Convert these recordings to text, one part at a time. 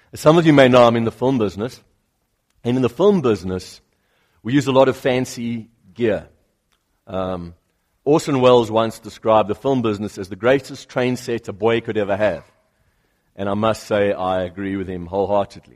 As some of you may know, I'm in the film business. And in the film business, we use a lot of fancy gear. Orson Welles once described the film business as the greatest train set a boy could ever have. And I must say I agree with him wholeheartedly.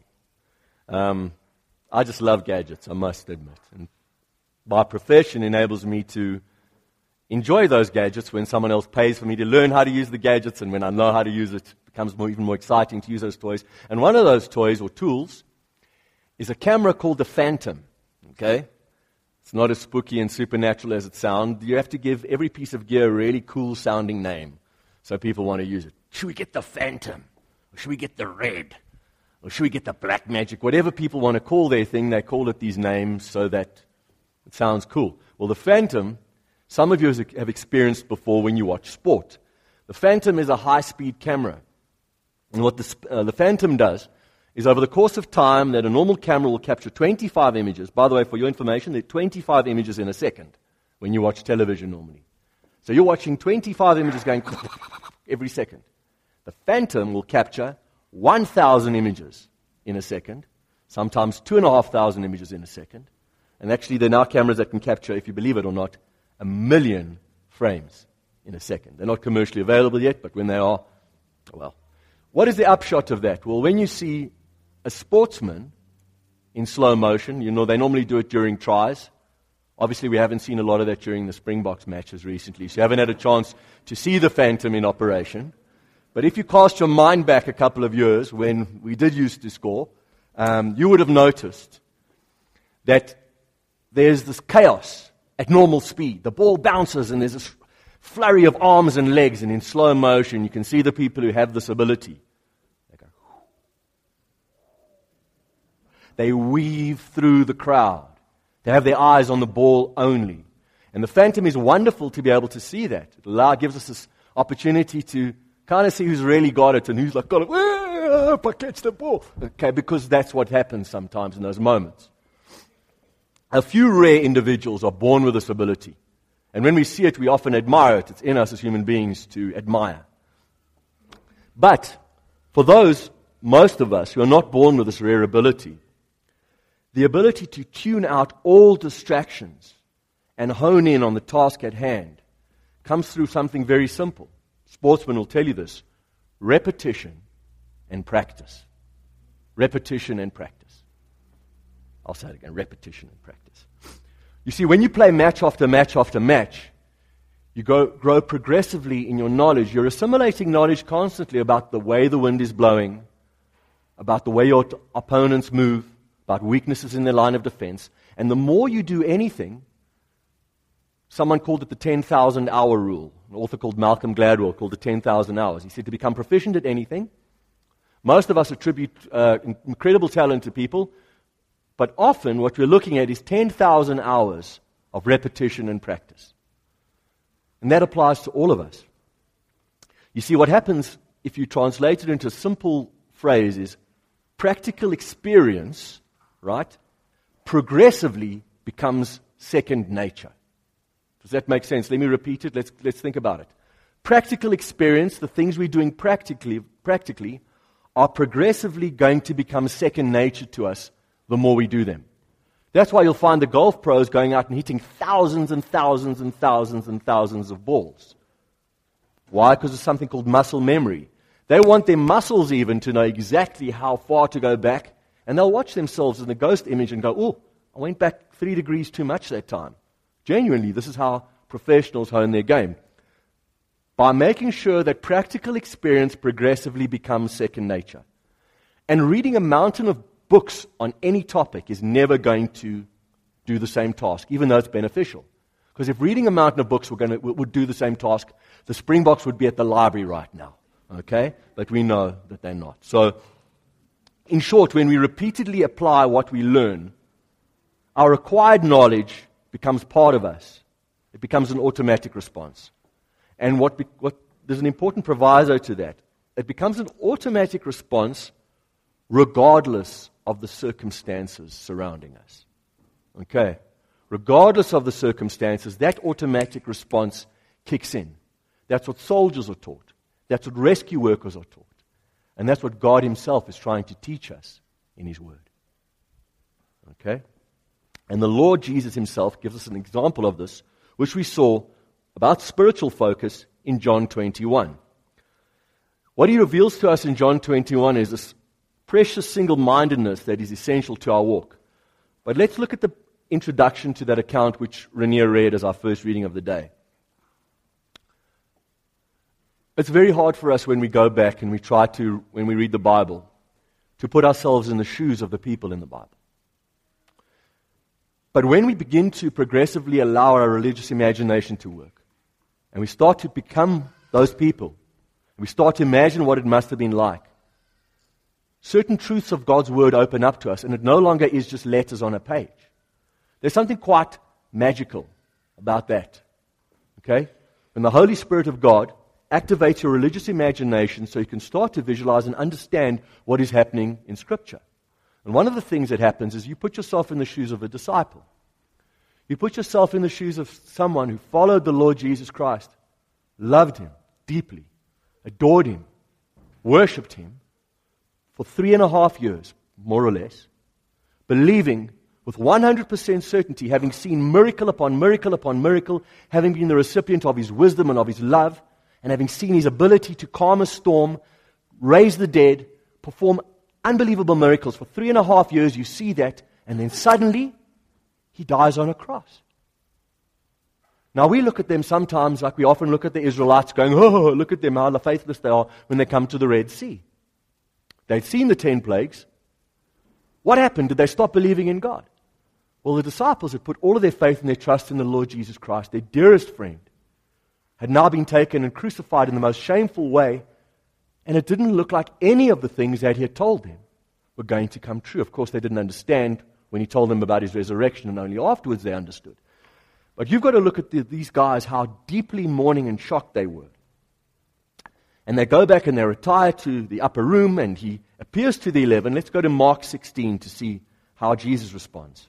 I just love gadgets, I must admit. And my profession enables me to enjoy those gadgets when someone else pays for me to learn how to use the gadgets, and when I know how to use it, it becomes even more exciting to use those toys. And one of those toys or tools is a camera called the Phantom. Okay? It's not as spooky and supernatural as it sounds. You have to give every piece of gear a really cool sounding name so people want to use it. Should we get the Phantom? Or should we get the Red? Or should we get the Black Magic? Whatever people want to call their thing, they call it these names so that it sounds cool. Well, the Phantom, some of you have experienced before when you watch sport. The Phantom is a high-speed camera. And what the Phantom does is over the course of time that a normal camera will capture 25 images. By the way, for your information, there are 25 images in a second when you watch television normally. So you're watching 25 images going every second. The Phantom will capture 1,000 images in a second, sometimes 2,500 images in a second. And actually, there are now cameras that can capture, if you believe it or not, 1 million frames in a second. They're not commercially available yet, but when they are, well. What is the upshot of that? Well, when you see a sportsman in slow motion, you know, they normally do it during tries. Obviously, we haven't seen a lot of that during the Springboks matches recently, so you haven't had a chance to see the Phantom in operation. But if you cast your mind back a couple of years when we did used to score, you would have noticed that there's this chaos at normal speed. The ball bounces and there's this flurry of arms and legs, and in slow motion you can see the people who have this ability. They go, they weave through the crowd. They have their eyes on the ball only. And the Phantom is wonderful to be able to see that. It gives us this opportunity to kind of see who's really got it and who's like, got it, if I catch the ball. Okay, because that's what happens sometimes in those moments. A few rare individuals are born with this ability. And when we see it, we often admire it. It's in us as human beings to admire. But for those, most of us, who are not born with this rare ability, the ability to tune out all distractions and hone in on the task at hand comes through something very simple. Sportsmen will tell you this: repetition and practice. Repetition and practice. I'll say it again, repetition and practice. You see, when you play match after match after match, you grow progressively in your knowledge. You're assimilating knowledge constantly about the way the wind is blowing, about the way your opponents move, about weaknesses in their line of defense. And the more you do anything, someone called it the 10,000 hour rule. An author called Malcolm Gladwell called it 10,000 hours. He said to become proficient at anything, most of us attribute incredible talent to people, but often what we're looking at is 10,000 hours of repetition and practice. And that applies to all of us. You see, what happens if you translate it into a simple phrase is practical experience, right, progressively becomes second nature. Does that make sense? Let me repeat it. Let's think about it. Practical experience, the things we're doing practically, are progressively going to become second nature to us the more we do them. That's why you'll find the golf pros going out and hitting thousands and thousands and thousands and thousands of balls. Why? Because of something called muscle memory. They want their muscles even to know exactly how far to go back, and they'll watch themselves in the ghost image and go, oh, I went back 3 degrees too much that time. Genuinely, this is how professionals hone their game. By making sure that practical experience progressively becomes second nature. And reading a mountain of books on any topic is never going to do the same task, even though it's beneficial. Because if reading a mountain of books would do the same task, the Springboks would be at the library right now. Okay? But we know that they're not. So, in short, when we repeatedly apply what we learn, our acquired knowledge becomes part of us. It becomes an automatic response. And there's an important proviso to that. It becomes an automatic response regardless of the circumstances surrounding us. Okay? Regardless of the circumstances, that automatic response kicks in. That's what soldiers are taught. That's what rescue workers are taught. And that's what God himself is trying to teach us in his word. Okay? And the Lord Jesus himself gives us an example of this, which we saw about spiritual focus in John 21. What he reveals to us in John 21 is this precious single-mindedness that is essential to our walk. But let's look at the introduction to that account which Rainier read as our first reading of the day. It's very hard for us when we go back and we try to, when we read the Bible, to put ourselves in the shoes of the people in the Bible. But when we begin to progressively allow our religious imagination to work, and we start to become those people, we start to imagine what it must have been like, certain truths of God's word open up to us, and it no longer is just letters on a page. There's something quite magical about that. Okay? When the Holy Spirit of God activates your religious imagination so you can start to visualize and understand what is happening in Scripture. And one of the things that happens is you put yourself in the shoes of a disciple. You put yourself in the shoes of someone who followed the Lord Jesus Christ, loved him deeply, adored him, worshipped him for 3.5 years, more or less, believing with 100% certainty, having seen miracle upon miracle upon miracle, having been the recipient of his wisdom and of his love, and having seen his ability to calm a storm, raise the dead, perform unbelievable miracles. For 3.5 years you see that, and then suddenly he dies on a cross. Now we look at them sometimes like we often look at the Israelites going, oh, look at them, how faithless they are when they come to the Red Sea. They'd seen the 10 plagues. What happened? Did they stop believing in God? Well, the disciples had put all of their faith and their trust in the Lord Jesus Christ, their dearest friend, had now been taken and crucified in the most shameful way, and it didn't look like any of the things that he had told them were going to come true. Of course, they didn't understand when he told them about his resurrection, and only afterwards they understood. But you've got to look at these guys, how deeply mourning and shocked they were. And they go back and they retire to the upper room, and he appears to the 11. Let's go to Mark 16 to see how Jesus responds.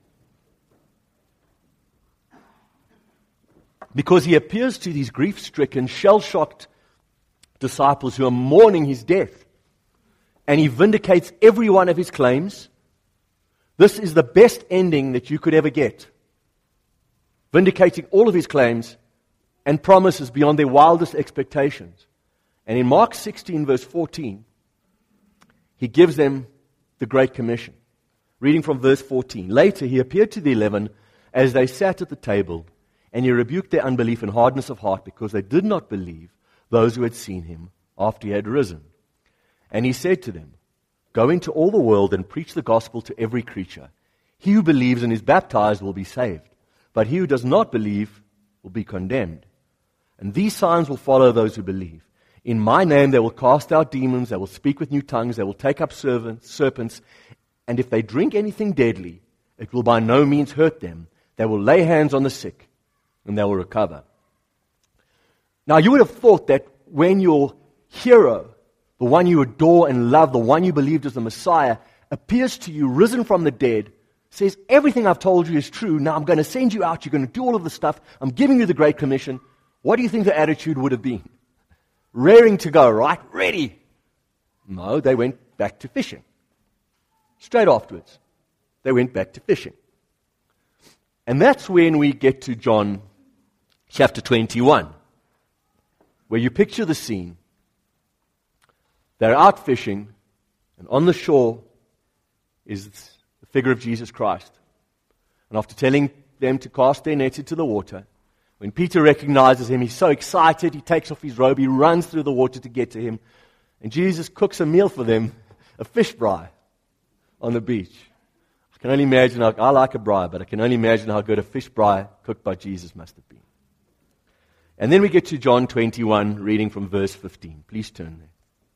Because he appears to these grief-stricken, shell-shocked disciples who are mourning his death. And he vindicates every one of his claims. This is the best ending that you could ever get. Vindicating all of his claims and promises beyond their wildest expectations. And in Mark 16, verse 14, he gives them the Great Commission. Reading from verse 14. Later, he appeared to the 11 as they sat at the table, and he rebuked their unbelief and hardness of heart because they did not believe those who had seen him after he had risen. And he said to them, go into all the world and preach the gospel to every creature. He who believes and is baptized will be saved, but he who does not believe will be condemned. And these signs will follow those who believe. In my name they will cast out demons, they will speak with new tongues, they will take up serpents, and if they drink anything deadly, it will by no means hurt them. They will lay hands on the sick, and they will recover. Now you would have thought that when your hero, the one you adore and love, the one you believed as the Messiah, appears to you risen from the dead, says, everything I've told you is true, now I'm going to send you out, you're going to do all of this stuff, I'm giving you the Great Commission, what do you think the attitude would have been? Raring to go, right? Ready. No, they went back to fishing. Straight afterwards, they went back to fishing. And that's when we get to John chapter 21, where you picture the scene. They're out fishing, and on the shore is the figure of Jesus Christ. And after telling them to cast their nets into the water, when Peter recognizes him, he's so excited, he takes off his robe, he runs through the water to get to him, and Jesus cooks a meal for them, a fish braai on the beach. I can only imagine, I like a braai, but I can only imagine how good a fish braai cooked by Jesus must have been. And then we get to John 21, reading from verse 15. Please turn there.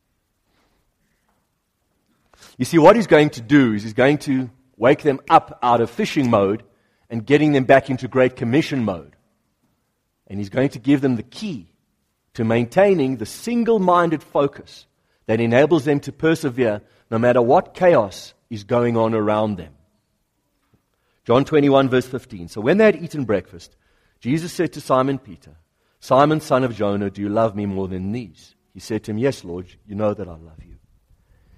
You see, what he's going to do is he's going to wake them up out of fishing mode and getting them back into Great Commission mode. And he's going to give them the key to maintaining the single-minded focus that enables them to persevere no matter what chaos is going on around them. John 21, verse 15. So when they had eaten breakfast, Jesus said to Simon Peter, Simon, son of Jonah, do you love me more than these? He said to him, yes, Lord, you know that I love you.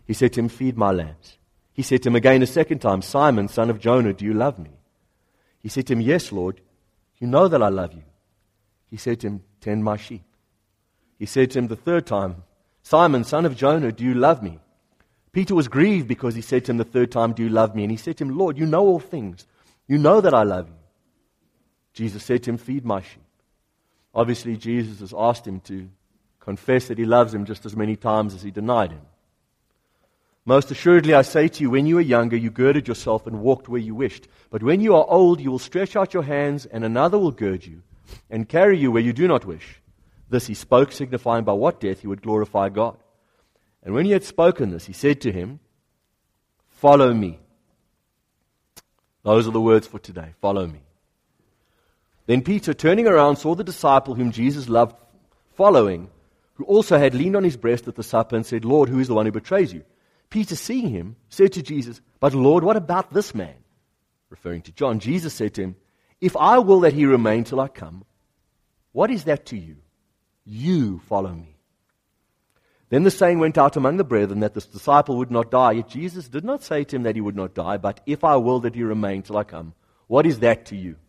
He said to him, feed my lambs. He said to him again a second time, Simon, son of Jonah, do you love me? He said to him, yes, Lord, you know that I love you. He said to him, tend my sheep. He said to him the third time, Simon, son of Jonah, do you love me? Peter was grieved because he said to him the third time, do you love me? And he said to him, Lord, you know all things. You know that I love you. Jesus said to him, feed my sheep. Obviously, Jesus has asked him to confess that he loves him just as many times as he denied him. Most assuredly, I say to you, when you were younger, you girded yourself and walked where you wished. But when you are old, you will stretch out your hands, and another will gird you and carry you where you do not wish. This he spoke, signifying by what death he would glorify God. And when he had spoken this, he said to him, follow me. Those are the words for today. Follow me. Then Peter, turning around, saw the disciple whom Jesus loved following, who also had leaned on his breast at the supper and said, Lord, who is the one who betrays you? Peter, seeing him, said to Jesus, but Lord, what about this man? Referring to John, Jesus said to him, if I will that he remain till I come, what is that to you? You follow me. Then the saying went out among the brethren that this disciple would not die. Yet Jesus did not say to him that he would not die, but if I will that he remain till I come, what is that to you?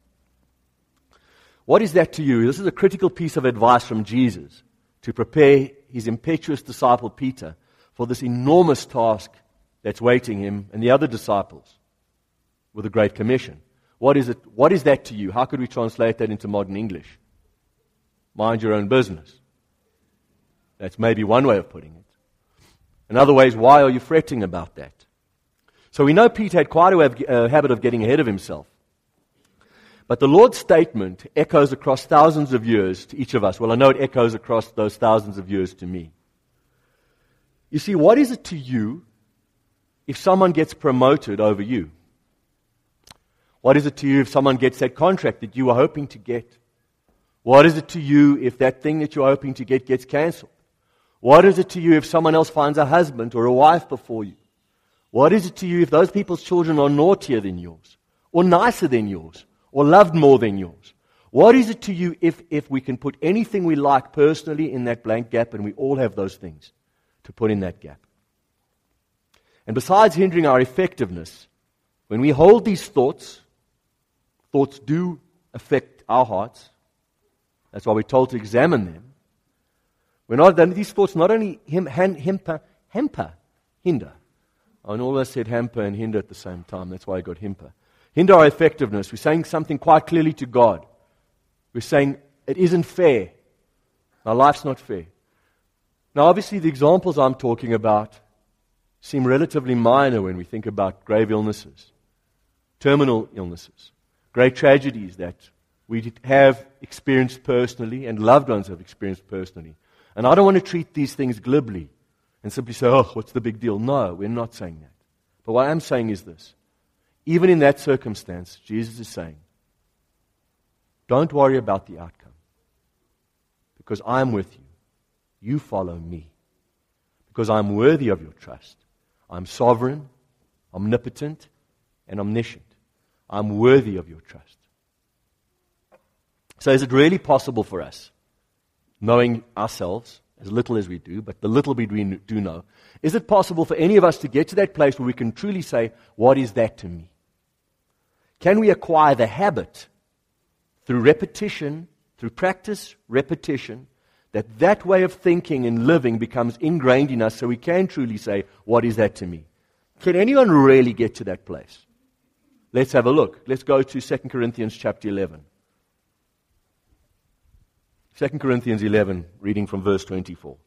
What is that to you? This is a critical piece of advice from Jesus to prepare his impetuous disciple Peter for this enormous task that's waiting him and the other disciples with the Great Commission. What is it? What is that to you? How could we translate that into modern English? Mind your own business. That's maybe one way of putting it. Another way is, why are you fretting about that? So we know Peter had quite a habit of getting ahead of himself. But the Lord's statement echoes across thousands of years to each of us. Well, I know it echoes across those thousands of years to me. You see, what is it to you if someone gets promoted over you? What is it to you if someone gets that contract that you were hoping to get? What is it to you if that thing that you're hoping to get gets cancelled? What is it to you if someone else finds a husband or a wife before you? What is it to you if those people's children are naughtier than yours, or nicer than yours, or loved more than yours? What is it to you if we can put anything we like personally in that blank gap, and we all have those things to put in that gap? And besides hindering our effectiveness, when we hold these thoughts do affect our hearts. That's why we're told to examine them. These thoughts not only hinder. I always said hamper and hinder at the same time. That's why I got himper. Hinder our effectiveness. We're saying something quite clearly to God. We're saying it isn't fair. My life's not fair. Now, obviously, the examples I'm talking about seem relatively minor when we think about grave illnesses, terminal illnesses, great tragedies that we have experienced personally and loved ones have experienced personally. And I don't want to treat these things glibly and simply say, oh, what's the big deal? No, we're not saying that. But what I'm saying is this. Even in that circumstance, Jesus is saying, don't worry about the outcome, because I'm with you. You follow me, because I'm worthy of your trust. I'm sovereign, omnipotent, and omniscient. I'm worthy of your trust. So is it really possible for us, knowing ourselves, as little as we do, but the little bit we do know, is it possible for any of us to get to that place where we can truly say, what is that to me? Can we acquire the habit through repetition, through practice, repetition, that way of thinking and living becomes ingrained in us so we can truly say, what is that to me? Can anyone really get to that place? Let's have a look. Let's go to 2 Corinthians chapter 11. 2 Corinthians 11, reading from verse 24.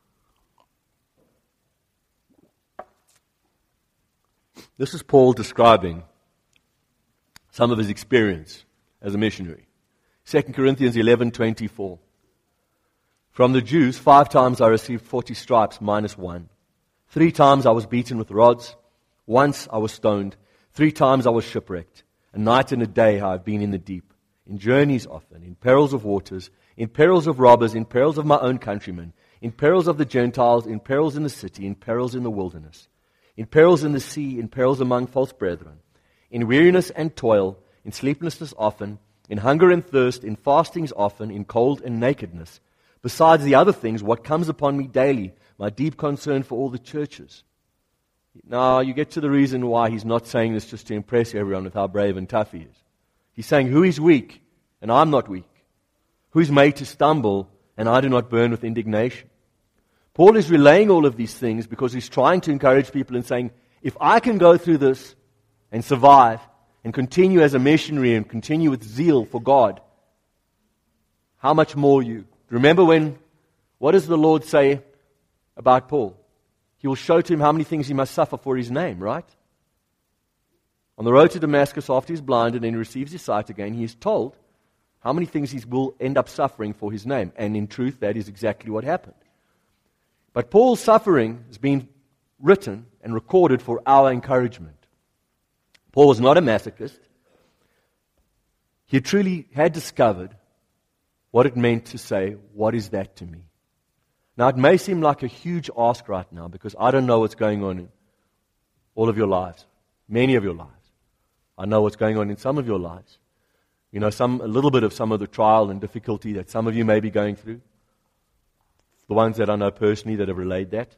This is Paul describing some of his experience as a missionary. 2 Corinthians 11:24. From the Jews, 5 times I received 40 stripes minus 1. 3 times I was beaten with rods. Once I was stoned. 3 times I was shipwrecked. A night and a day I have been in the deep. In journeys often, in perils of waters, in perils of robbers, in perils of my own countrymen, in perils of the Gentiles, in perils in the city, in perils in the wilderness, in perils in the sea, in perils among false brethren, in weariness and toil, in sleeplessness often, in hunger and thirst, in fastings often, in cold and nakedness. Besides the other things, what comes upon me daily, my deep concern for all the churches. Now, you get to the reason why he's not saying this just to impress everyone with how brave and tough he is. He's saying, who is weak, and I'm not weak? Who is made to stumble, and I do not burn with indignation? Paul is relaying all of these things because he's trying to encourage people and saying, if I can go through this and survive and continue as a missionary and continue with zeal for God, how much more you? Remember what does the Lord say about Paul? He will show to him how many things he must suffer for his name, right? On the road to Damascus, after he's blinded and he receives his sight again, he is told how many things he will end up suffering for his name. And in truth, that is exactly what happened. But Paul's suffering has been written and recorded for our encouragement. Paul was not a masochist. He truly had discovered what it meant to say, what is that to me? Now, it may seem like a huge ask right now because I don't know what's going on in all of your lives, many of your lives. I know what's going on in some of your lives. You know, a little bit of some of the trial and difficulty that some of you may be going through. The ones that I know personally that have relayed that.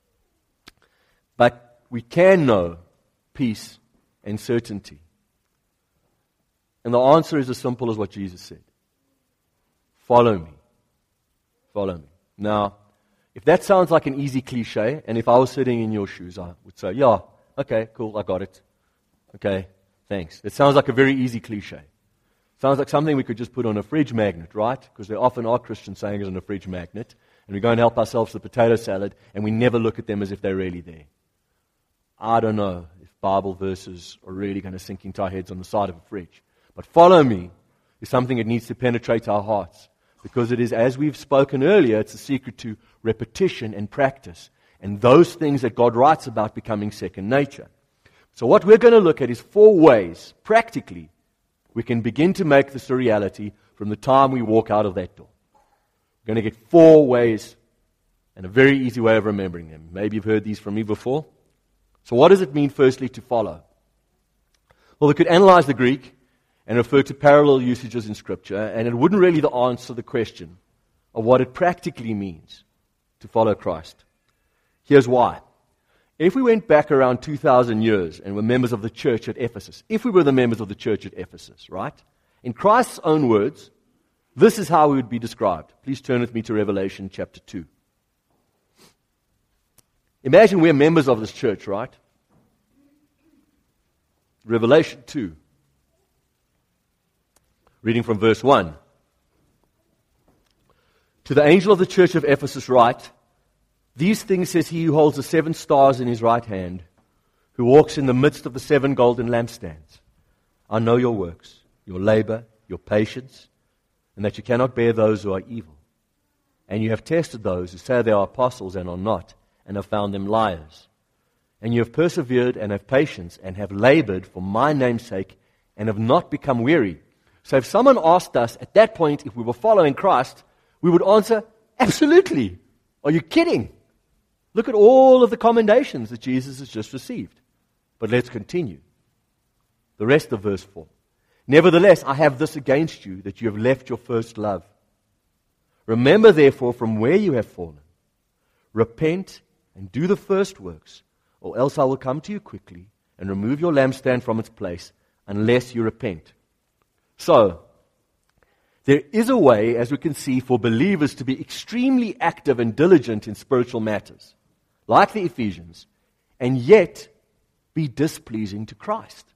But we can know peace and certainty. And the answer is as simple as what Jesus said. Follow me. Follow me. Now, if that sounds like an easy cliche, and if I was sitting in your shoes, I would say, yeah, okay, cool, I got it. Okay, thanks. It sounds like a very easy cliche. Sounds like something we could just put on a fridge magnet, right? Because there often are Christian sayings on a fridge magnet, and we go and help ourselves with potato salad, and we never look at them as if they're really there. I don't know if Bible verses are really going to sink into our heads on the side of a fridge. But follow me is something that needs to penetrate our hearts. Because it is, as we've spoken earlier, it's a secret to repetition and practice. And those things that God writes about becoming second nature. So what we're going to look at is 4 ways, practically, we can begin to make this a reality from the time we walk out of that door. We're going to get 4 ways, and a very easy way of remembering them. Maybe you've heard these from me before. So what does it mean, firstly, to follow? Well, we could analyze the Greek and refer to parallel usages in Scripture, and it wouldn't really answer the question of what it practically means to follow Christ. Here's why. If we went back around 2,000 years and were members of the church at Ephesus, if we were the members of the church at Ephesus, right? In Christ's own words, this is how we would be described. Please turn with me to Revelation chapter 2. Imagine we're members of this church, right? Revelation 2. Reading from verse 1. To the angel of the church of Ephesus write, these things says he who holds the 7 stars in his right hand, who walks in the midst of the 7 golden lampstands. I know your works, your labor, your patience, and that you cannot bear those who are evil. And you have tested those who say they are apostles and are not, and have found them liars. And you have persevered and have patience and have labored for my name's sake and have not become weary. So if someone asked us at that point if we were following Christ, we would answer, absolutely. Are you kidding? Look at all of the commendations that Jesus has just received. But let's continue. The rest of verse 4. Nevertheless, I have this against you, that you have left your first love. Remember therefore from where you have fallen. Repent and do the first works, or else I will come to you quickly and remove your lampstand from its place, unless you repent. So, there is a way, as we can see, for believers to be extremely active and diligent in spiritual matters, like the Ephesians, and yet be displeasing to Christ.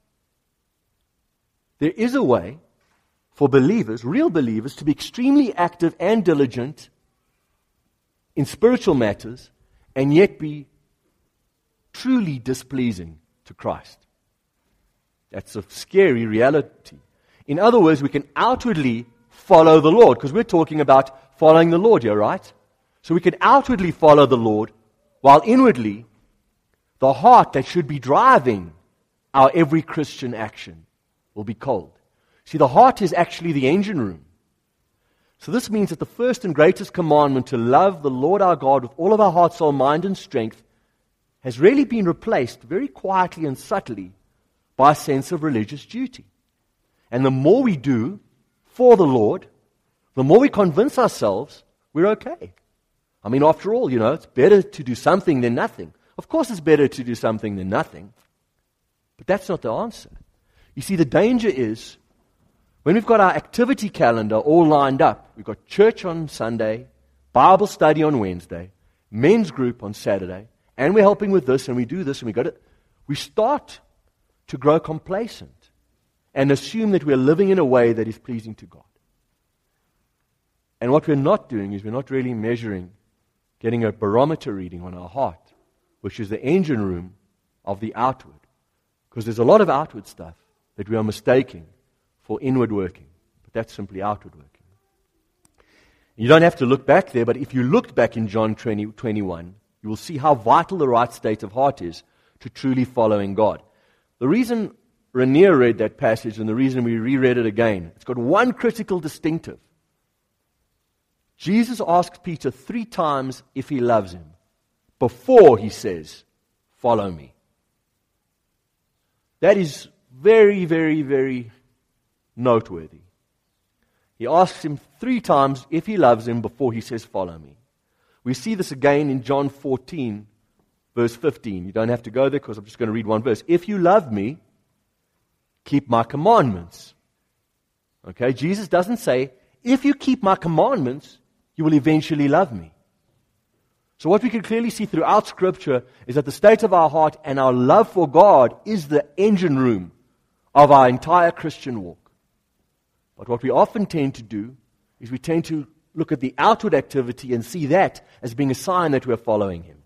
There is a way for believers, real believers, to be extremely active and diligent in spiritual matters, and yet be truly displeasing to Christ. That's a scary reality. In other words, we can outwardly follow the Lord, because we're talking about following the Lord here, right? So we can outwardly follow the Lord, while inwardly, the heart that should be driving our every Christian action will be cold. See, the heart is actually the engine room. So this means that the first and greatest commandment to love the Lord our God with all of our heart, soul, mind, and strength has really been replaced very quietly and subtly by a sense of religious duty. And the more we do for the Lord, the more we convince ourselves we're okay. I mean, after all, it's better to do something than nothing. Of course it's better to do something than nothing. But that's not the answer. You see, the danger is, when we've got our activity calendar all lined up, we've got church on Sunday, Bible study on Wednesday, men's group on Saturday, and we're helping with this, and we do this, and we start to grow complacent and assume that we're living in a way that is pleasing to God. And what we're not doing is we're not really measuring, getting a barometer reading on our heart, which is the engine room of the outward. Because there's a lot of outward stuff that we are mistaking for inward working. But that's simply outward working. You don't have to look back there, but if you looked back in John 20:21, you will see how vital the right state of heart is to truly following God. The reason Rainier read that passage and the reason we reread it again, it's got one critical distinctive. Jesus asks Peter 3 times if he loves him before he says, "Follow me." That is very, very, very noteworthy. He asks him 3 times if he loves him before he says, "Follow me." We see this again in John 14, verse 15. You don't have to go there because I'm just going to read one verse. "If you love me, keep my commandments." Okay, Jesus doesn't say, "If you keep my commandments, you will eventually love me." So what we can clearly see throughout Scripture is that the state of our heart and our love for God is the engine room of our entire Christian walk. But what we often tend to do is we tend to look at the outward activity and see that as being a sign that we're following Him.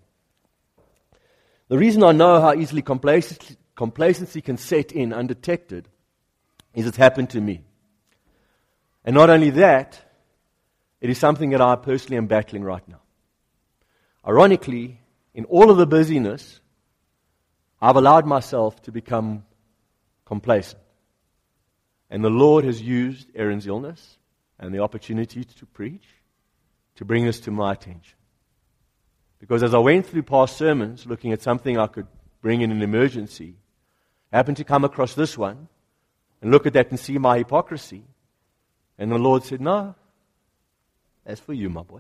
The reason I know how easily complacency can set in undetected is it's happened to me. And not only that, it is something that I personally am battling right now. Ironically, in all of the busyness, I've allowed myself to become complacent. And the Lord has used Aaron's illness and the opportunity to preach to bring this to my attention. Because as I went through past sermons looking at something I could bring in an emergency, I happened to come across this one and look at that and see my hypocrisy. And the Lord said, "No, that's for you, my boy.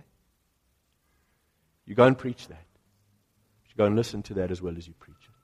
You go and preach that. You go and listen to that as well as you preach it."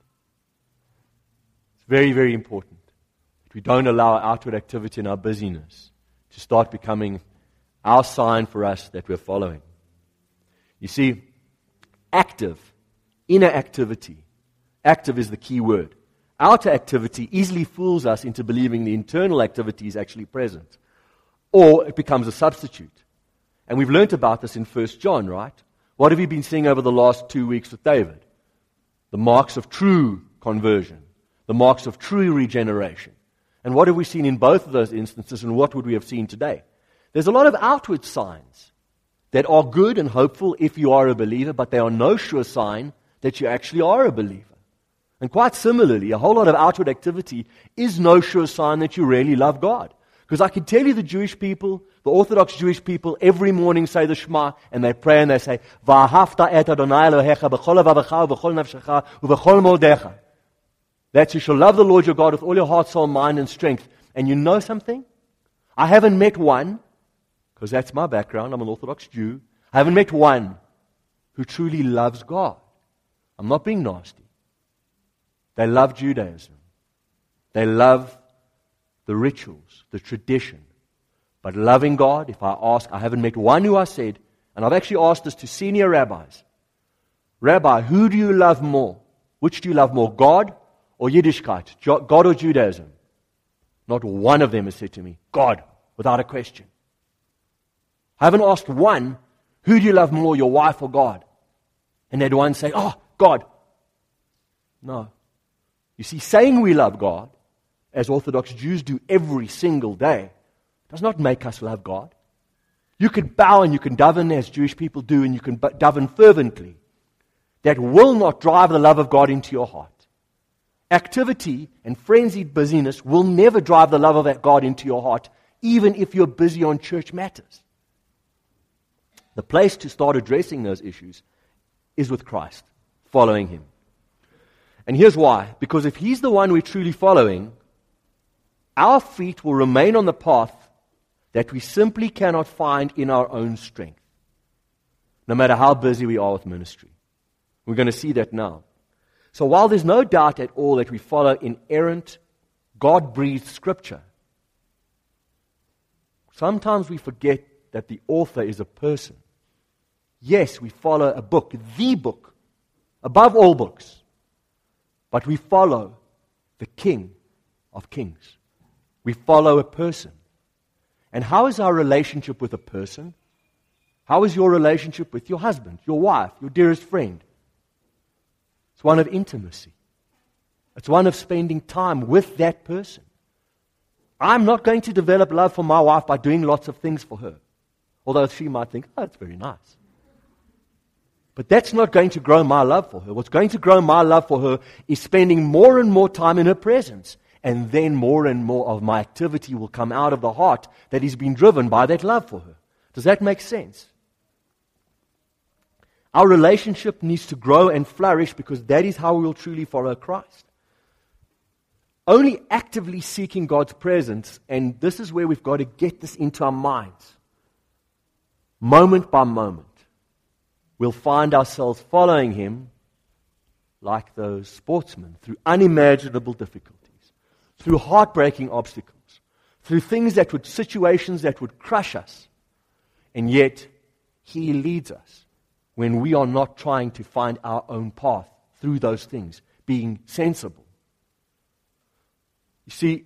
It's very, very important that we don't allow our outward activity and our busyness to start becoming our sign for us that we're following. You see, active, inner activity, active is the key word. Outer activity easily fools us into believing the internal activity is actually present. Or it becomes a substitute. And we've learnt about this in 1 John, right? What have you been seeing over the last 2 weeks with David? The marks of true conversion. The marks of true regeneration. And what have we seen in both of those instances, and what would we have seen today? There's a lot of outward signs that are good and hopeful if you are a believer, but they are no sure sign that you actually are a believer. And quite similarly, a whole lot of outward activity is no sure sign that you really love God. Because I can tell you the Jewish people, the Orthodox Jewish people, every morning say the Shema, and they pray and they say, "V'ahavta et Adonai Elohecha b'chol levavecha u'b'chol nafshecha u'b'chol moldecha." That you shall love the Lord your God with all your heart, soul, mind, and strength. And you know something? I haven't met one, because that's my background, I'm an Orthodox Jew, I haven't met one who truly loves God. I'm not being nasty. They love Judaism. They love the rituals, the tradition. But loving God, if I ask, I haven't met one who I said, and I've actually asked this to senior rabbis, "Rabbi, who do you love more? Which do you love more, God or Yiddishkeit? God or Judaism?" Not one of them has said to me, "God," without a question. I haven't asked one, "Who do you love more, your wife or God?" And they'd one say, "Oh, God." No. You see, saying we love God, as Orthodox Jews do every single day, does not make us love God. You can bow and you can daven as Jewish people do, and you can daven fervently. That will not drive the love of God into your heart. Activity and frenzied busyness will never drive the love of God into your heart, even if you're busy on church matters. The place to start addressing those issues is with Christ, following Him. And here's why. Because if He's the one we're truly following, our feet will remain on the path that we simply cannot find in our own strength, no matter how busy we are with ministry. We're going to see that now. So while there's no doubt at all that we follow inerrant, God-breathed Scripture, sometimes we forget that the author is a person. Yes, we follow a book, the book, above all books, but we follow the King of Kings. We follow a person. And how is our relationship with a person? How is your relationship with your husband, your wife, your dearest friend? It's one of intimacy. It's one of spending time with that person. I'm not going to develop love for my wife by doing lots of things for her. Although she might think, oh, that's very nice. But that's not going to grow my love for her. What's going to grow my love for her is spending more and more time in her presence. And then more and more of my activity will come out of the heart that is being driven by that love for her. Does that make sense? Our relationship needs to grow and flourish because that is how we will truly follow Christ. Only actively seeking God's presence, and this is where we've got to get this into our minds, moment by moment, we'll find ourselves following Him like those sportsmen through unimaginable difficulties, through heartbreaking obstacles, through situations that would crush us, and yet He leads us when we are not trying to find our own path through those things, being sensible. You see,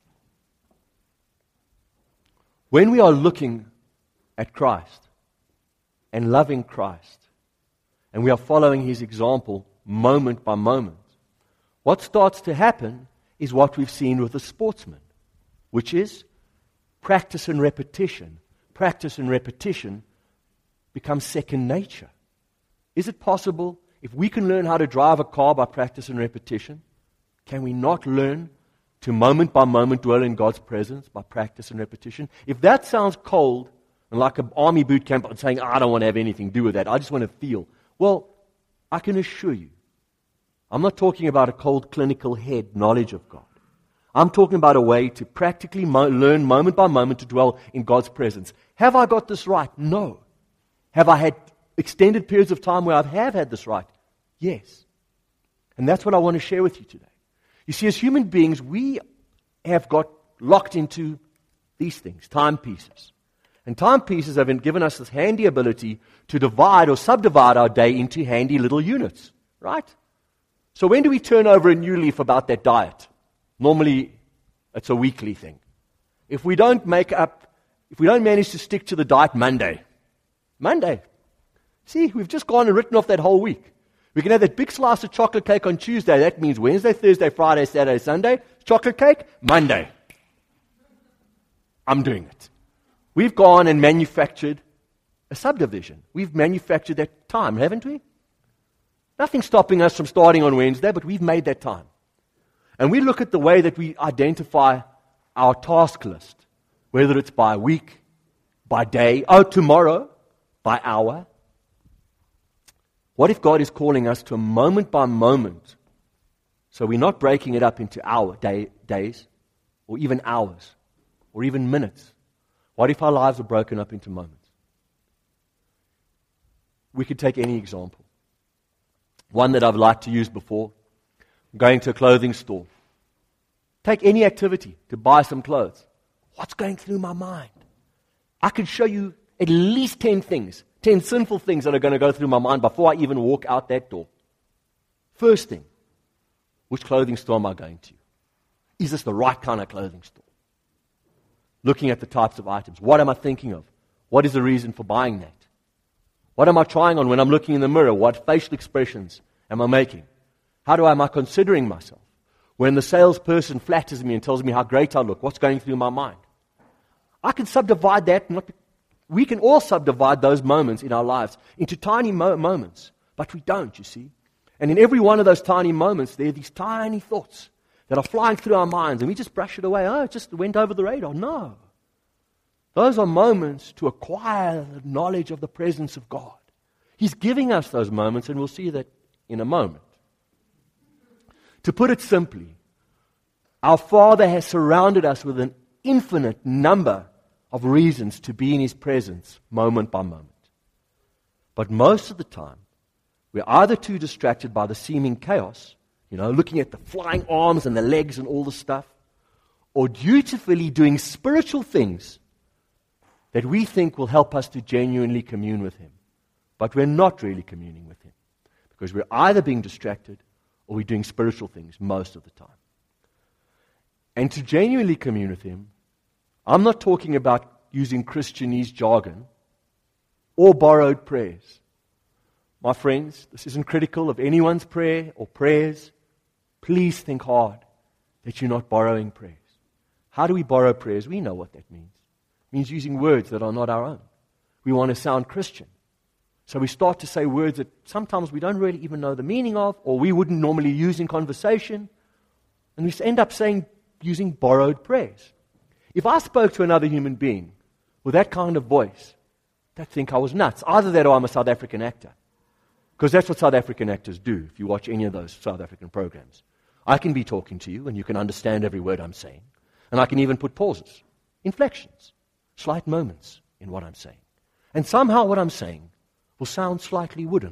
when we are looking at Christ and loving Christ, and we are following His example moment by moment, what starts to happen is what we've seen with the sportsman, which is practice and repetition. Practice and repetition becomes second nature. Is it possible, if we can learn how to drive a car by practice and repetition, can we not learn to moment by moment dwell in God's presence by practice and repetition? If that sounds cold and like an army boot camp saying, I don't want to have anything to do with that, I just want to feel. Well, I can assure you, I'm not talking about a cold clinical head knowledge of God. I'm talking about a way to practically learn moment by moment to dwell in God's presence. Have I got this right? No. Have I had extended periods of time where I have had this right? Yes. And that's what I want to share with you today. You see, as human beings, we have got locked into these things, timepieces. And timepieces have given us this handy ability to divide or subdivide our day into handy little units, right? So when do we turn over a new leaf about that diet? Normally, it's a weekly thing. If we don't manage to stick to the diet Monday. See, we've just gone and written off that whole week. We can have that big slice of chocolate cake on Tuesday. That means Wednesday, Thursday, Friday, Saturday, Sunday. Chocolate cake, Monday. I'm doing it. We've gone and manufactured a subdivision. We've manufactured that time, haven't we? Nothing's stopping us from starting on Wednesday, but we've made that time. And we look at the way that we identify our task list, whether it's by week, by day, tomorrow, by hour. What if God is calling us to a moment by moment? So we're not breaking it up into days, or even hours, or even minutes. What if our lives are broken up into moments? We could take any example. One that I've liked to use before, going to a clothing store. Take any activity to buy some clothes. What's going through my mind? I can show you at least 10 things, 10 sinful things that are going to go through my mind before I even walk out that door. First thing, which clothing store am I going to? Is this the right kind of clothing store? Looking at the types of items. What am I thinking of? What is the reason for buying that? What am I trying on when I'm looking in the mirror? What facial expressions am I making? How am I considering myself? When the salesperson flatters me and tells me how great I look, what's going through my mind? I can subdivide that. We can all subdivide those moments in our lives into tiny moments, but we don't, you see. And in every one of those tiny moments, there are these tiny thoughts that are flying through our minds, and we just brush it away. Oh, it just went over the radar. No. Those are moments to acquire the knowledge of the presence of God. He's giving us those moments, and we'll see that in a moment. To put it simply, our Father has surrounded us with an infinite number of reasons to be in His presence moment by moment. But most of the time, We're either too distracted by the seeming chaos, looking at the flying arms and the legs and all the stuff, or dutifully doing spiritual things that we think will help us to genuinely commune with Him. But we're not really communing with Him, because we're either being distracted or we're doing spiritual things most of the time. And to genuinely commune with Him, I'm not talking about using Christianese jargon or borrowed prayers. My friends, this isn't critical of anyone's prayer or prayers. Please think hard that you're not borrowing prayers. How do we borrow prayers? We know what that means. It means using words that are not our own. We want to sound Christian. So we start to say words that sometimes we don't really even know the meaning of, or we wouldn't normally use in conversation. And we end up using borrowed prayers. If I spoke to another human being with that kind of voice, they'd think I was nuts. Either that or I'm a South African actor. Because that's what South African actors do, if you watch any of those South African programs. I can be talking to you, and you can understand every word I'm saying. And I can even put pauses, inflections, slight moments in what I'm saying. And somehow what I'm saying will sound slightly wooden.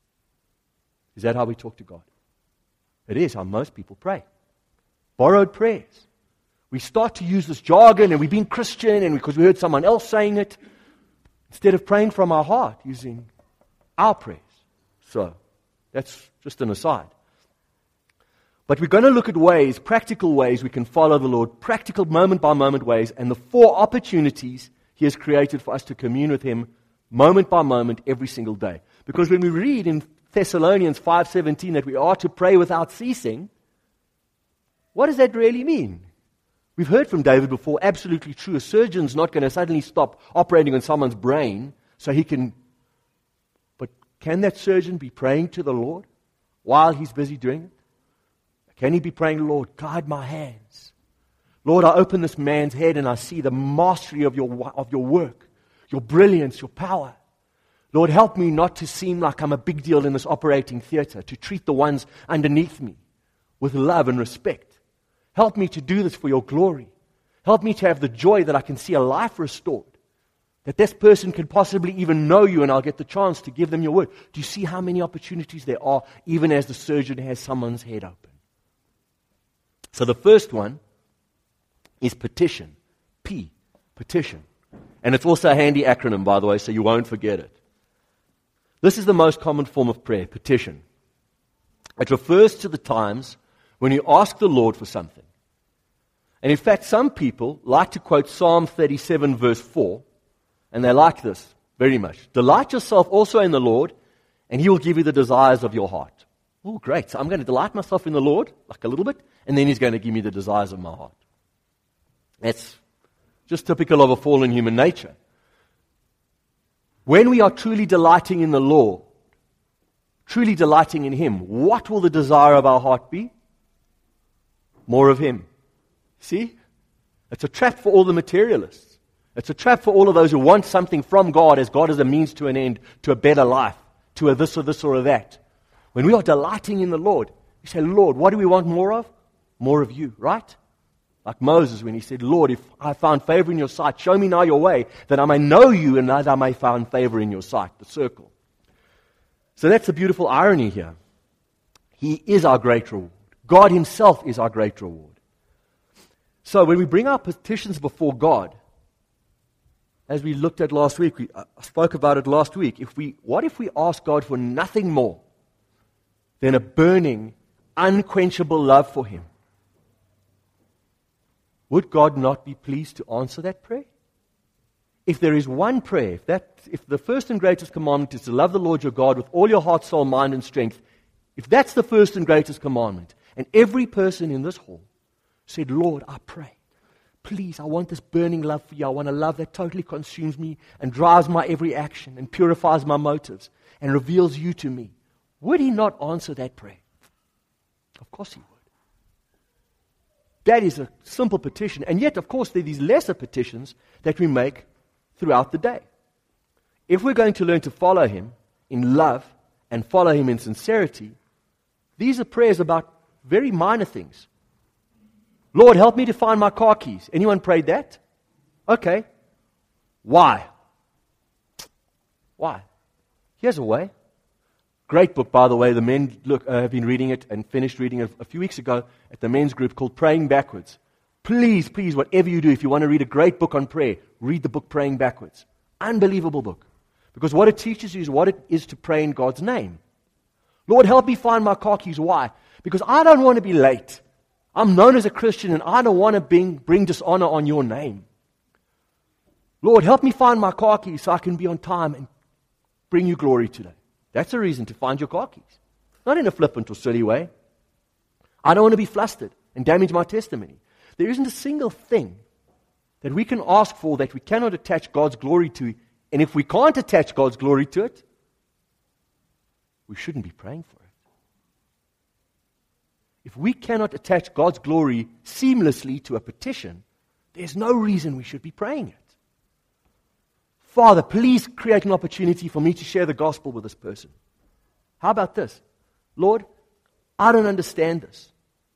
Is that how we talk to God? It is how most people pray. Borrowed prayers. We start to use this jargon, and we've been Christian, and because we heard someone else saying it, instead of praying from our heart, using our prayers. So, that's just an aside. But we're going to look at ways, practical ways we can follow the Lord, practical moment-by-moment ways, and the 4 opportunities He has created for us to commune with Him moment by moment every single day. Because when we read in Thessalonians 5:17 that we are to pray without ceasing, what does that really mean? We've heard from David before, absolutely true. A surgeon's not going to suddenly stop operating on someone's brain so he can... But can that surgeon be praying to the Lord while he's busy doing it? Can he be praying, Lord, guide my hands. Lord, I open this man's head and I see the mastery of your work, your brilliance, your power. Lord, help me not to seem like I'm a big deal in this operating theater, to treat the ones underneath me with love and respect. Help me to do this for your glory. Help me to have the joy that I can see a life restored, that this person can possibly even know you and I'll get the chance to give them your word. Do you see how many opportunities there are, even as the surgeon has someone's head open? So the first one is petition. P, petition. And it's also a handy acronym, by the way, so you won't forget it. This is the most common form of prayer, petition. It refers to the times when you ask the Lord for something. And in fact, some people like to quote Psalm 37 verse 4, and they like this very much. Delight yourself also in the Lord, and He will give you the desires of your heart. Oh, great. So I'm going to delight myself in the Lord, like a little bit, and then He's going to give me the desires of my heart. That's just typical of a fallen human nature. When we are truly delighting in the Lord, truly delighting in Him, what will the desire of our heart be? More of Him. See? It's a trap for all the materialists. It's a trap for all of those who want something from God as God as a means to an end, to a better life, to a this or a that. When we are delighting in the Lord, we say, Lord, what do we want more of? More of you, right? Like Moses when he said, Lord, if I found favor in your sight, show me now your way, that I may know you and that I may find favor in your sight, the circle. So that's the beautiful irony here. He is our great reward. God Himself is our great reward. So when we bring our petitions before God, as we looked at last week, I spoke about it last week, what if we ask God for nothing more than a burning, unquenchable love for Him? Would God not be pleased to answer that prayer? If there is one prayer, if the first and greatest commandment is to love the Lord your God with all your heart, soul, mind, and strength, if that's the first and greatest commandment, and every person in this hall said, Lord, I pray, please, I want this burning love for you. I want a love that totally consumes me and drives my every action and purifies my motives and reveals you to me. Would He not answer that prayer? Of course He would. That is a simple petition. And yet, of course, there are these lesser petitions that we make throughout the day. If we're going to learn to follow Him in love and follow Him in sincerity, these are prayers about very minor things. Lord, help me to find my car keys. Anyone prayed that? Okay. Why? Why? Here's a way. Great book, by the way. The men have been reading it and finished reading it a few weeks ago at the men's group called Praying Backwards. Please, whatever you do, if you want to read a great book on prayer, read the book Praying Backwards. Unbelievable book. Because what it teaches you is what it is to pray in God's name. Lord, help me find my car keys. Why? Because I don't want to be late. I'm known as a Christian and I don't want to bring dishonor on your name. Lord, help me find my car keys so I can be on time and bring you glory today. That's a reason to find your car keys. Not in a flippant or silly way. I don't want to be flustered and damage my testimony. There isn't a single thing that we can ask for that we cannot attach God's glory to. And if we can't attach God's glory to it, we shouldn't be praying for it. If we cannot attach God's glory seamlessly to a petition, there's no reason we should be praying it. Father, please create an opportunity for me to share the gospel with this person. How about this? Lord, I don't understand this.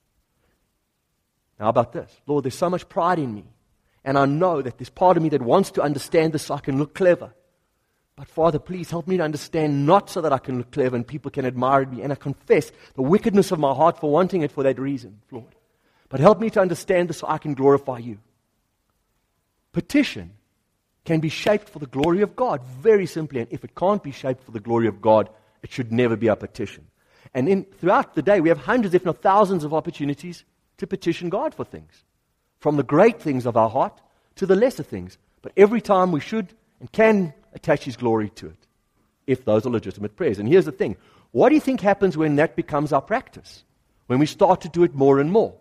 How about this? Lord, there's so much pride in me. And I know that there's part of me that wants to understand this so I can look clever. But Father, please help me to understand not so that I can look clever and people can admire me. And I confess the wickedness of my heart for wanting it for that reason, Lord. But help me to understand this so I can glorify you. Petition can be shaped for the glory of God, very simply. And if it can't be shaped for the glory of God, it should never be a petition. And throughout the day, we have hundreds, if not thousands, of opportunities to petition God for things. From the great things of our heart to the lesser things. But every time we should and can attach His glory to it, if those are legitimate prayers. And here's the thing. What do you think happens when that becomes our practice? When we start to do it more and more?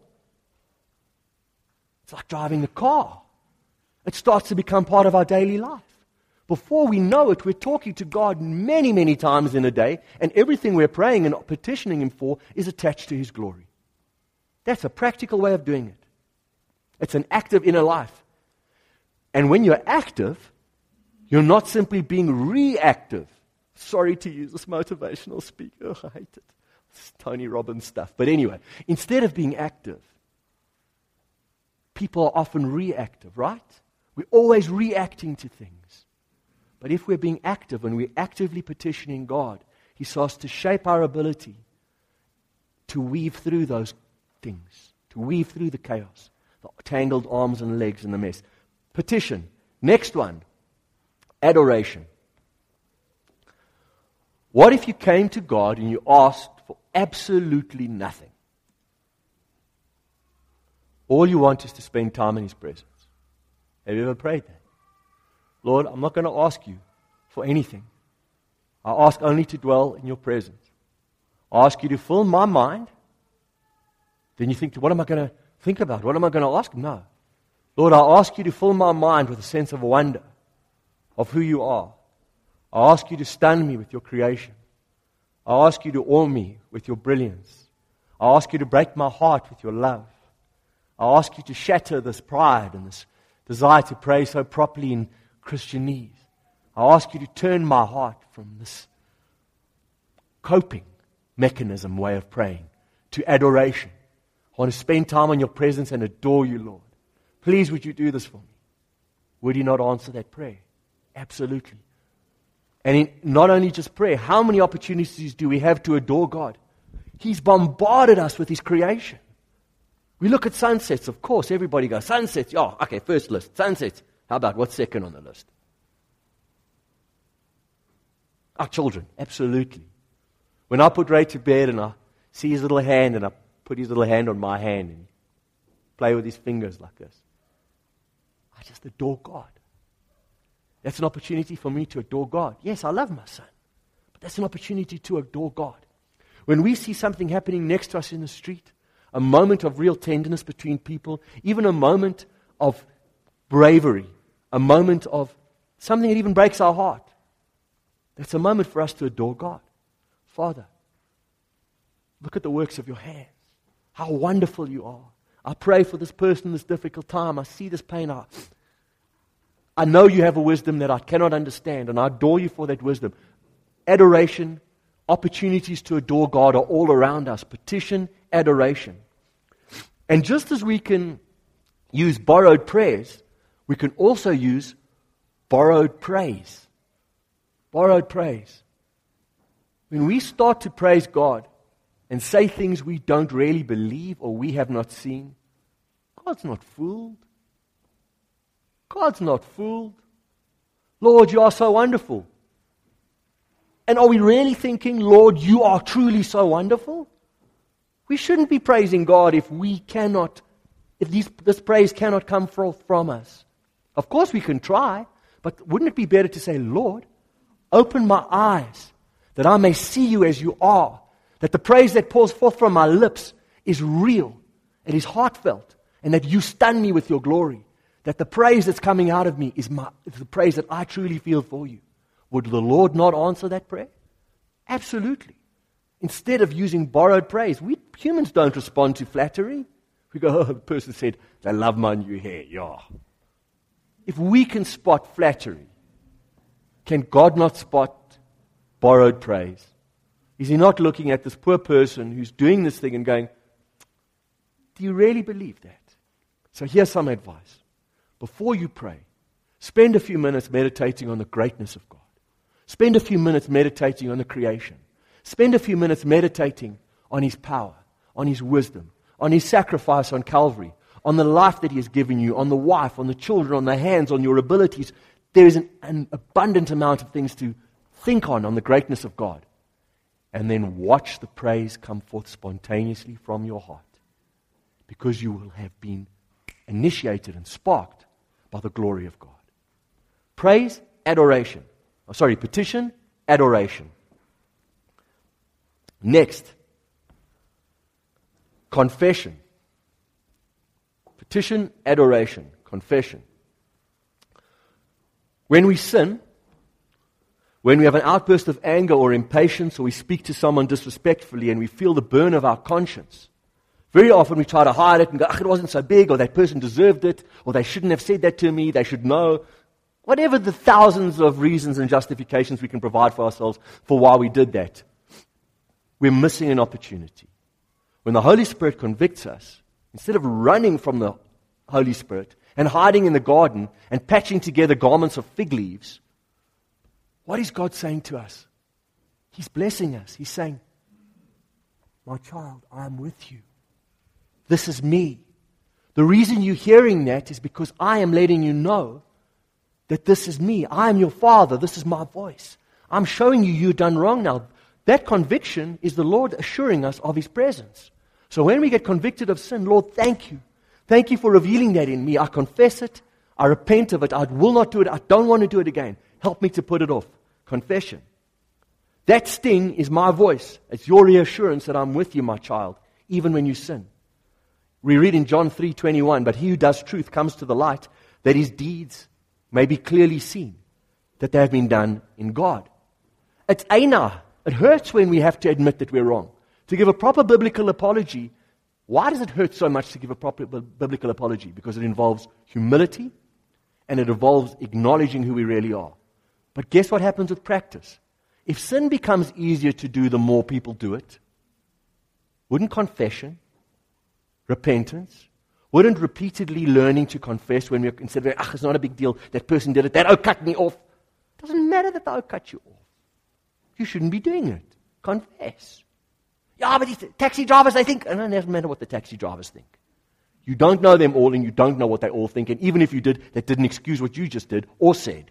It's like driving a car. It starts to become part of our daily life. Before we know it, we're talking to God many, many times in a day, and everything we're praying and petitioning Him for is attached to His glory. That's a practical way of doing it. It's an active inner life. And when you're active, you're not simply being reactive. Sorry to use this motivational speaker. Oh, I hate it. It's Tony Robbins stuff. But anyway, instead of being active, people are often reactive, right? We're always reacting to things. But if we're being active and we're actively petitioning God, He starts to shape our ability to weave through those things, to weave through the chaos, the tangled arms and legs and the mess. Petition. Next one. Adoration. What if you came to God and you asked for absolutely nothing? All you want is to spend time in His presence. Have you ever prayed that? Lord, I'm not going to ask you for anything. I ask only to dwell in your presence. I ask you to fill my mind. Then you think, what am I going to think about? What am I going to ask? No. Lord, I ask you to fill my mind with a sense of wonder of who you are. I ask you to stun me with your creation. I ask you to awe me with your brilliance. I ask you to break my heart with your love. I ask you to shatter this pride and this desire to pray so properly in Christianese. I ask you to turn my heart from this coping mechanism way of praying to adoration. I want to spend time in your presence and adore you, Lord. Please, would you do this for me? Would He not answer that prayer? Absolutely. And in not only just prayer, how many opportunities do we have to adore God? He's bombarded us with His creation. We look at sunsets, of course, everybody goes, sunsets, oh, okay, first list, sunsets. How about what's second on the list? Our children, absolutely. When I put Ray to bed and I see his little hand and I put his little hand on my hand and play with his fingers like this, I just adore God. That's an opportunity for me to adore God. Yes, I love my son, but that's an opportunity to adore God. When we see something happening next to us in the street, a moment of real tenderness between people, even a moment of bravery, a moment of something that even breaks our heart, that's a moment for us to adore God. Father, look at the works of your hands. How wonderful you are. I pray for this person in this difficult time. I see this pain. I know you have a wisdom that I cannot understand, and I adore you for that wisdom. Adoration, opportunities to adore God are all around us. Petition, adoration. And just as we can use borrowed prayers, we can also use borrowed praise. Borrowed praise. When we start to praise God and say things we don't really believe or we have not seen, God's not fooled. God's not fooled. Lord, you are so wonderful. And are we really thinking, Lord, you are truly so wonderful? We shouldn't be praising God if this praise cannot come forth from us. Of course we can try, but wouldn't it be better to say, Lord, open my eyes that I may see you as you are, that the praise that pours forth from my lips is real, it is heartfelt, and that you stun me with your glory, that the praise that's coming out of me is the praise that I truly feel for you. Would the Lord not answer that prayer? Absolutely. Instead of using borrowed praise, we humans don't respond to flattery. We go, oh, the person said, they love my new hair. Yeah. If we can spot flattery, can God not spot borrowed praise? Is He not looking at this poor person who's doing this thing and going, do you really believe that? So here's some advice. Before you pray, spend a few minutes meditating on the greatness of God. Spend a few minutes meditating on the creation. Spend a few minutes meditating on His power, on His wisdom, on His sacrifice on Calvary, on the life that He has given you, on the wife, on the children, on the hands, on your abilities. There is an abundant amount of things to think on the greatness of God. And then watch the praise come forth spontaneously from your heart. Because you will have been initiated and sparked by the glory of God. Praise, adoration. Petition, adoration. Next, confession. Petition, adoration, confession. When we sin, when we have an outburst of anger or impatience, or we speak to someone disrespectfully and we feel the burn of our conscience, very often we try to hide it and go, it wasn't so big, or that person deserved it, or they shouldn't have said that to me, they should know. Whatever the thousands of reasons and justifications we can provide for ourselves for why we did that, we're missing an opportunity. When the Holy Spirit convicts us, instead of running from the Holy Spirit and hiding in the garden and patching together garments of fig leaves, what is God saying to us? He's blessing us. He's saying, my child, I am with you. This is me. The reason you're hearing that is because I am letting you know that this is me. I am your Father. This is my voice. I'm showing you you've done wrong now. That conviction is the Lord assuring us of His presence. So when we get convicted of sin, Lord, thank you. Thank you for revealing that in me. I confess it. I repent of it. I will not do it. I don't want to do it again. Help me to put it off. Confession. That sting is my voice. It's your reassurance that I'm with you, my child, even when you sin. We read in John 3:21, but he who does truth comes to the light, that his deeds may be clearly seen, that they have been done in God. It's Aina. It hurts when we have to admit that we're wrong. To give a proper biblical apology, why does it hurt so much to give a proper biblical apology? Because it involves humility and it involves acknowledging who we really are. But guess what happens with practice? If sin becomes easier to do the more people do it, wouldn't confession, repentance, wouldn't repeatedly learning to confess when we're considering, it's not a big deal, that person did it, that oak cut me off. It doesn't matter that the oak cut you off. You shouldn't be doing it. Confess. Yeah, but these taxi drivers, they think, and it doesn't matter what the taxi drivers think. You don't know them all and you don't know what they all think, and even if you did, that didn't excuse what you just did or said.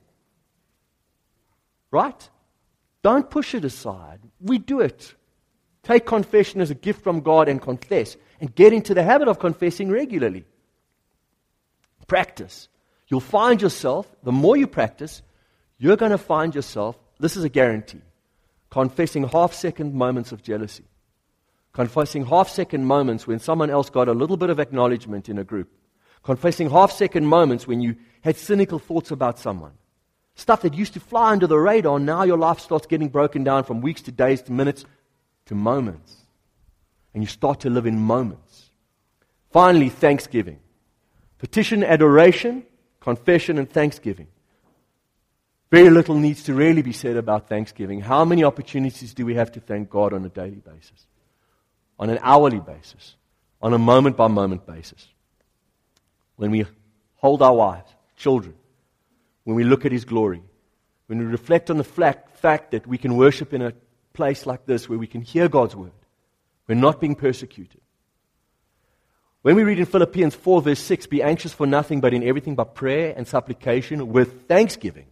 Right? Don't push it aside. We do it. Take confession as a gift from God and confess. And get into the habit of confessing regularly. Practice. You'll find yourself, the more you practice, you're going to find yourself, this is a guarantee, confessing half-second moments of jealousy. Confessing half-second moments when someone else got a little bit of acknowledgement in a group. Confessing half-second moments when you had cynical thoughts about someone. Stuff that used to fly under the radar, now your life starts getting broken down from weeks to days to minutes to moments. And you start to live in moments. Finally, thanksgiving. Petition, adoration, confession, and thanksgiving. Very little needs to really be said about thanksgiving. How many opportunities do we have to thank God on a daily basis? On an hourly basis? On a moment-by-moment basis? When we hold our wives, children, when we look at His glory, when we reflect on the fact that we can worship in a place like this where we can hear God's word. We're not being persecuted. When we read in Philippians 4 verse 6, be anxious for nothing but in everything by prayer and supplication with thanksgiving.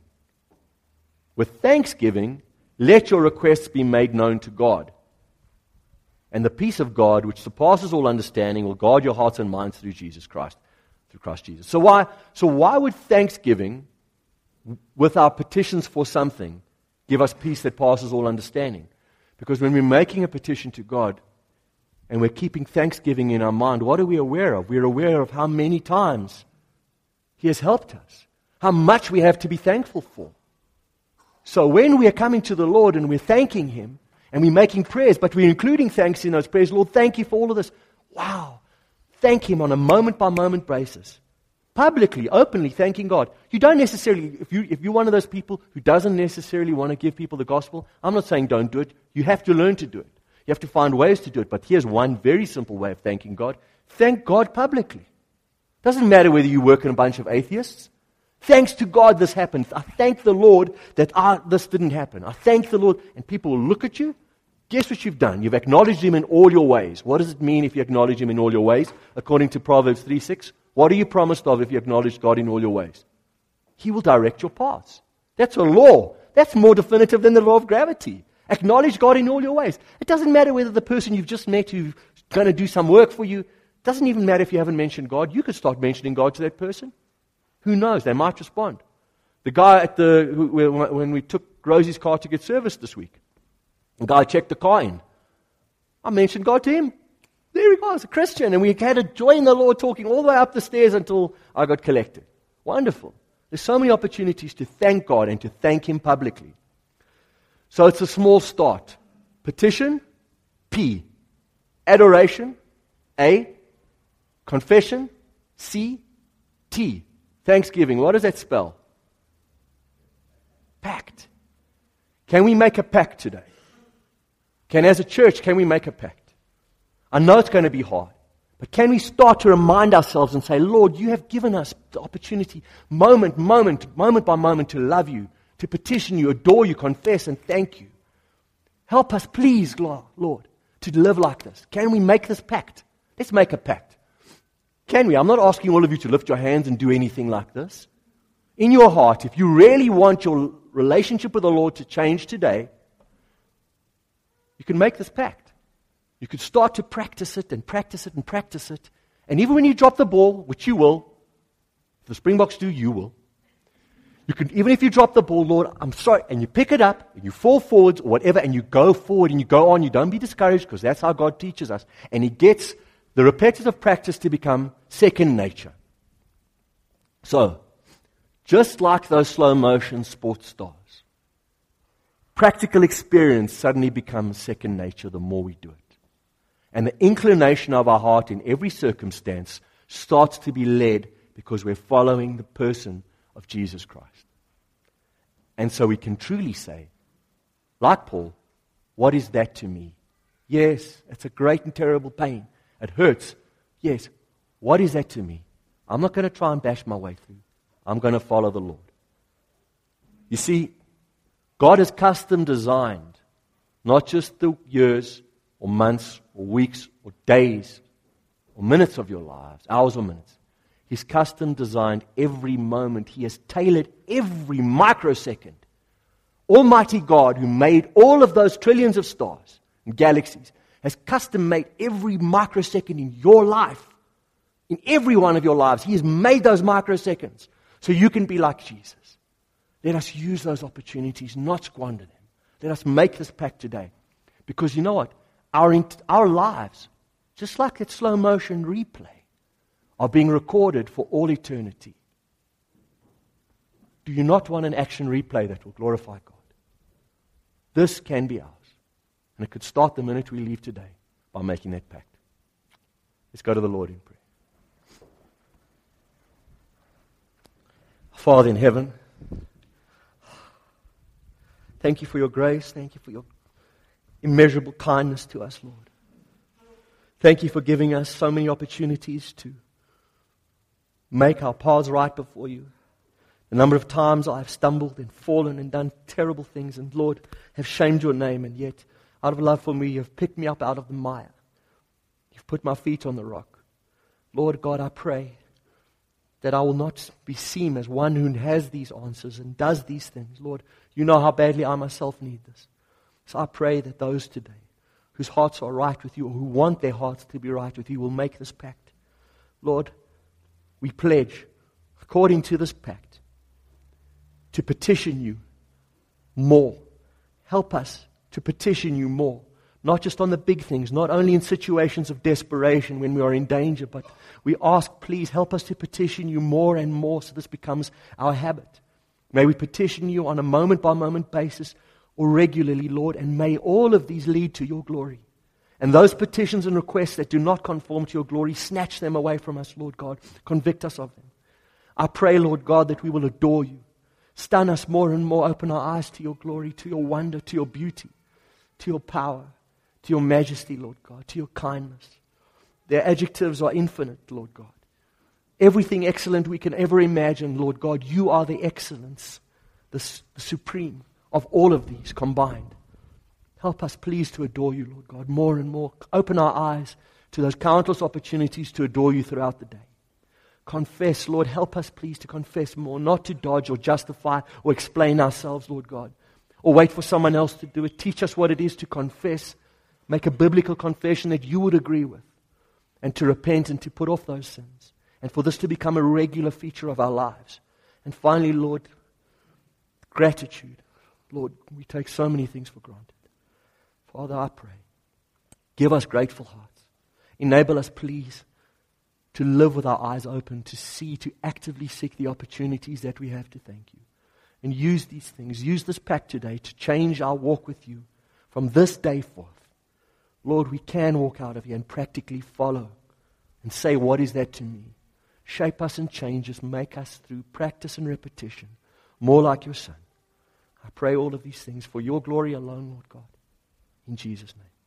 With thanksgiving, let your requests be made known to God. And the peace of God, which surpasses all understanding, will guard your hearts and minds through Christ Jesus. So why would thanksgiving, with our petitions for something, give us peace that passes all understanding? Because when we're making a petition to God, and we're keeping thanksgiving in our mind, what are we aware of? We're aware of how many times He has helped us, how much we have to be thankful for. So when we are coming to the Lord and we're thanking Him, and we're making prayers, but we're including thanks in those prayers, Lord, thank you for all of this. Wow. Thank Him on a moment-by-moment basis. Publicly, openly thanking God. You don't necessarily, if you're one of those people who doesn't necessarily want to give people the gospel, I'm not saying don't do it. You have to learn to do it. You have to find ways to do it. But here's one very simple way of thanking God. Thank God publicly. Doesn't matter whether you work in a bunch of atheists. Thanks to God this happened. I thank the Lord that this didn't happen. I thank the Lord. And people will look at you. Guess what you've done? You've acknowledged Him in all your ways. What does it mean if you acknowledge Him in all your ways? According to Proverbs 3:6, what are you promised of if you acknowledge God in all your ways? He will direct your paths. That's a law. That's more definitive than the law of gravity. Acknowledge God in all your ways. It doesn't matter whether the person you've just met who's going to do some work for you, it doesn't even matter if you haven't mentioned God. You could start mentioning God to that person. Who knows? They might respond. The guy when we took Rosie's car to get serviced this week, the guy checked the car in. I mentioned God to him. There he was, a Christian. And we had a joy in the Lord talking all the way up the stairs until I got collected. Wonderful. There's so many opportunities to thank God and to thank Him publicly. So it's a small start. Petition, P. Adoration, A. Confession, C. T. Thanksgiving. What does that spell? Pact. Can we make a pact today? As a church, can we make a pact? I know it's going to be hard, but can we start to remind ourselves and say, Lord, you have given us the opportunity, moment by moment, to love you, to petition you, adore you, confess, and thank you. Help us, please, Lord, to live like this. Can we make this pact? Let's make a pact. Can we? I'm not asking all of you to lift your hands and do anything like this. In your heart, if you really want your relationship with the Lord to change today, you can make this pact. You could start to practice it and practice it and practice it. And even when you drop the ball, which you will, if the Springboks do, you will. You can, even if you drop the ball, Lord, I'm sorry, and you pick it up, and you fall forwards or whatever, and you go forward and you go on, you don't be discouraged because that's how God teaches us. And He gets the repetitive practice to become second nature. So, just like those slow motion sports stars, practical experience suddenly becomes second nature the more we do it. And the inclination of our heart in every circumstance starts to be led because we're following the person of Jesus Christ. And so we can truly say, like Paul, what is that to me? Yes, it's a great and terrible pain. It hurts. Yes, what is that to me? I'm not going to try and bash my way through. I'm going to follow the Lord. You see, God has custom designed not just the years or months or weeks or days or minutes of your lives, hours or minutes. He's custom designed every moment. He has tailored every microsecond. Almighty God, who made all of those trillions of stars and galaxies, has custom made every microsecond in your life, in every one of your lives. He has made those microseconds so you can be like Jesus. Let us use those opportunities, not squander them. Let us make this pact today. Because you know what? Our lives, just like that slow motion replay, are being recorded for all eternity. Do you not want an action replay that will glorify God? This can be ours. And it could start the minute we leave today by making that pact. Let's go to the Lord in prayer. Father in heaven, thank you for your grace. Thank you for your immeasurable kindness to us, Lord. Thank you for giving us so many opportunities to make our paths right before you. The number of times I've stumbled and fallen and done terrible things and, Lord, have shamed your name, and yet Out of love for me, you've picked me up out of the mire. You've put my feet on the rock. Lord God, I pray that I will not be seen as one who has these answers and does these things. Lord, you know how badly I myself need this. So I pray that those today whose hearts are right with you, or who want their hearts to be right with you, will make this pact. Lord, we pledge, according to this pact, to petition you more. Help us to petition you more. Not just on the big things, not only in situations of desperation when we are in danger, but we ask, please help us to petition you more and more so this becomes our habit. May we petition you on a moment-by-moment basis or regularly, Lord, and may all of these lead to your glory. And those petitions and requests that do not conform to your glory, snatch them away from us, Lord God. Convict us of them. I pray, Lord God, that we will adore you. Stun us more and more. Open our eyes to your glory, to your wonder, to your beauty, to your power, to your majesty, Lord God, to your kindness. Their adjectives are infinite, Lord God. Everything excellent we can ever imagine, Lord God, you are the excellence, the supreme of all of these combined. Help us, please, to adore you, Lord God, more and more. Open our eyes to those countless opportunities to adore you throughout the day. Confess, Lord, help us, please, to confess more, not to dodge or justify or explain ourselves, Lord God, or wait for someone else to do it. Teach us what it is to confess, make a biblical confession that you would agree with, and to repent and to put off those sins, and for this to become a regular feature of our lives. And finally, Lord, gratitude. Lord, we take so many things for granted. Father, I pray, give us grateful hearts. Enable us, please, to live with our eyes open, to see, to actively seek the opportunities that we have to thank you. And use these things, use this pact today to change our walk with you from this day forth. Lord, we can walk out of here and practically follow and say, what is that to me? Shape us and change us, make us through practice and repetition more like your Son. I pray all of these things for your glory alone, Lord God. In Jesus' name.